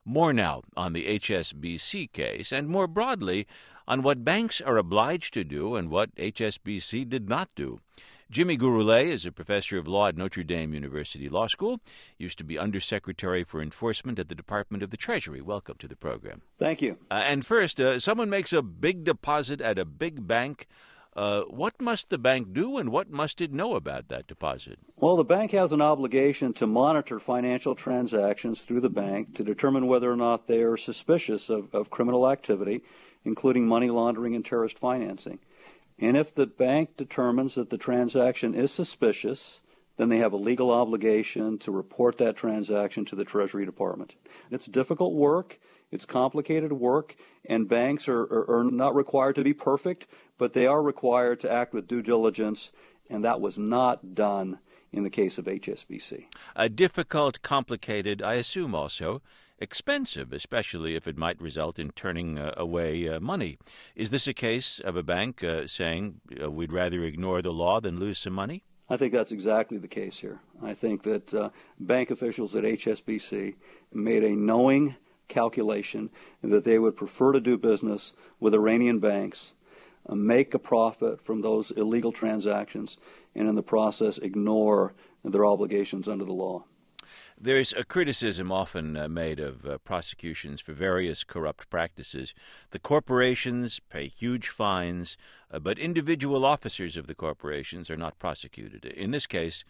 More now on the HSBC case, and more broadly on what banks are obliged to do and what HSBC did not do. Jimmy Gurulé is a professor of law at Notre Dame University Law School, used to be Undersecretary for Enforcement at the Department of the Treasury. Welcome to the program. Thank you. And first, someone makes a big deposit at a big bank. What must the bank do, and what must it know about that deposit? Well, the bank has an obligation to monitor financial transactions through the bank to determine whether or not they are suspicious of criminal activity, including money laundering and terrorist financing. And if the bank determines that the transaction is suspicious, then they have a legal obligation to report that transaction to the Treasury Department. It's difficult work, it's complicated work, and banks are not required to be perfect, but they are required to act with due diligence, and that was not done in the case of HSBC. Difficult, complicated, I assume also expensive, especially if it might result in turning away money. Is this a case of a bank saying we'd rather ignore the law than lose some money? I think that's exactly the case here. I think that bank officials at HSBC made a knowing calculation that they would prefer to do business with Iranian banks, make a profit from those illegal transactions, and in the process ignore their obligations under the law. There's a criticism often made of prosecutions for various corrupt practices. The corporations pay huge fines, but individual officers of the corporations are not prosecuted. In this case,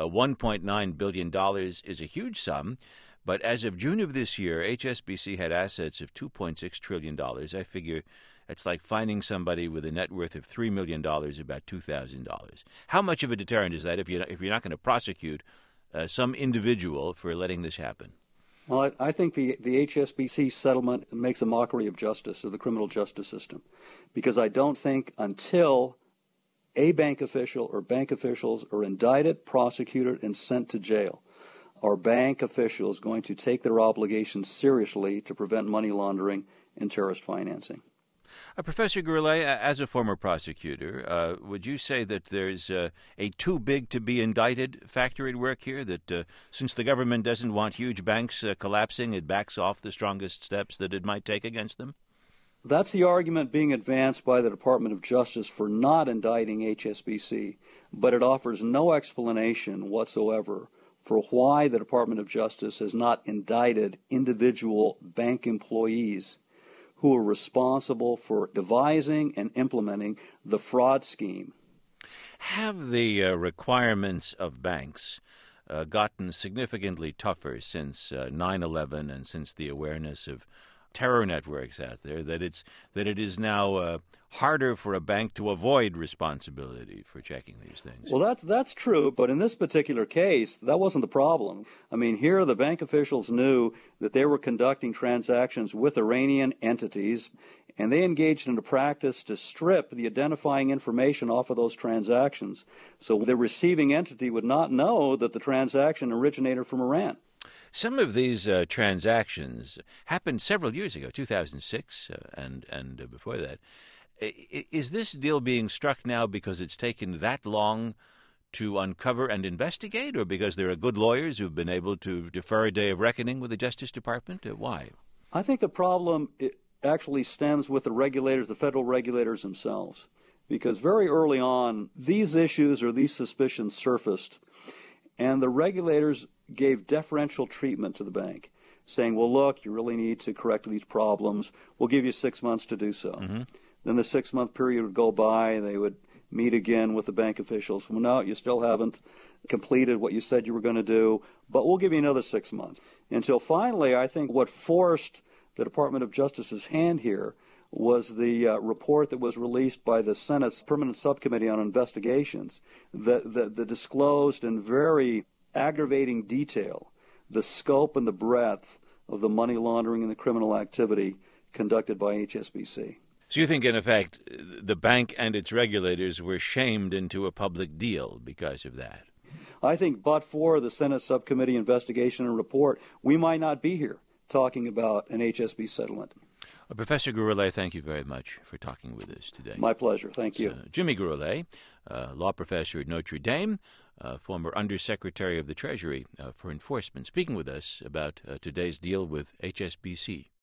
$1.9 billion is a huge sum, but as of June of this year, HSBC had assets of $2.6 trillion. I figure it's like finding somebody with a net worth of $3 million about $2,000. How much of a deterrent is that if you're not going to prosecute some individual for letting this happen? Well, I think the HSBC settlement makes a mockery of justice, of the criminal justice system, because I don't think until a bank official or bank officials are indicted, prosecuted, and sent to jail, are bank officials going to take their obligations seriously to prevent money laundering and terrorist financing. Professor Gurulé, as a former prosecutor, would you say that there's a too big to be indicted factor at work here, that since the government doesn't want huge banks collapsing, it backs off the strongest steps that it might take against them? That's the argument being advanced by the Department of Justice for not indicting HSBC, but it offers no explanation whatsoever for why the Department of Justice has not indicted individual bank employees who are responsible for devising and implementing the fraud scheme. Have the requirements of banks gotten significantly tougher since 9/11 and since the awareness of terror networks out there, that it is now harder for a bank to avoid responsibility for checking these things? Well, that's true, but in this particular case, that wasn't the problem. I mean, here the bank officials knew that they were conducting transactions with Iranian entities, and they engaged in a practice to strip the identifying information off of those transactions, so the receiving entity would not know that the transaction originated from Iran. Some of these transactions happened several years ago, 2006 and before that. Is this deal being struck now because it's taken that long to uncover and investigate, or because there are good lawyers who've been able to defer a day of reckoning with the Justice Department? Why? I think the problem actually stems with the regulators, the federal regulators themselves, because very early on, these issues or these suspicions surfaced, and the regulators gave deferential treatment to the bank, saying, well, look, you really need to correct these problems. We'll give you 6 months to do so. Mm-hmm. Then the 6-month period would go by, and they would meet again with the bank officials. Well, no, you still haven't completed what you said you were going to do, but we'll give you another 6 months. Until finally, I think what forced the Department of Justice's hand here was the report that was released by the Senate's Permanent Subcommittee on Investigations that disclosed in very aggravating detail the scope and the breadth of the money laundering and the criminal activity conducted by HSBC. So you think, in effect, the bank and its regulators were shamed into a public deal because of that? I think but for the Senate Subcommittee investigation and report, we might not be here talking about an HSB settlement. Professor Gurulé, thank you very much for talking with us today. My pleasure. Thank you. Jimmy Gurulé, law professor at Notre Dame, former Undersecretary of the Treasury for Enforcement, speaking with us about today's deal with HSBC.